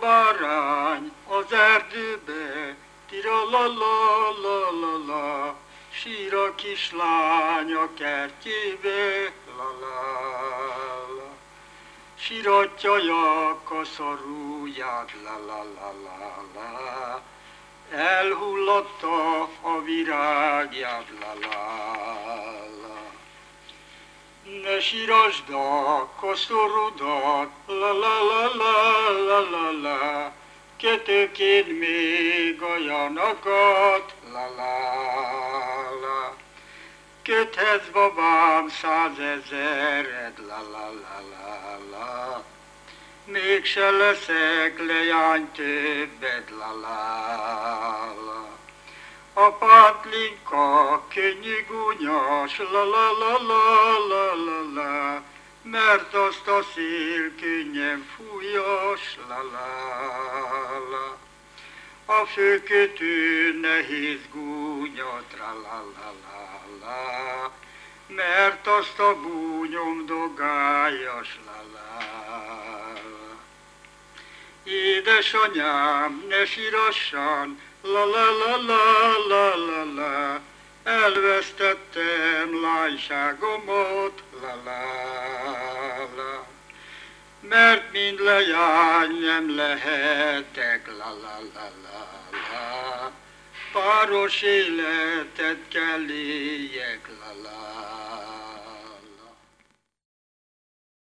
bárány az erdőbe, tira-la-la-la-la-la, sír a kislány a kertjébe, la-la-la. Síratja a kaszarúját, la-la-la-la-la, elhullatta a virágját, la-la-la. Ne sírasd a koszorodat, la-la-la-la-la-la-la, kötökéd még a janakat, la-la-la. Köthetsz babám 100 000-et, la-la-la-la-la, mégse leszek leány többet, la-la-la. A pátlinka könnyű gúnyos, la-la-la-la-la-la, mert azt a szél könnyen fújos, la-la-la. A főkötő nehéz gúnyot, la-la-la-la-la, mert azt a búnyomdogályos, la-la-la. Édesanyám, ne sírassan, la-la-la-la-la-la, elvesztettem lányságomat, la-la-la. Mert mind leány nem lehetek, la-la-la-la-la, páros életet kell éljek, la-la.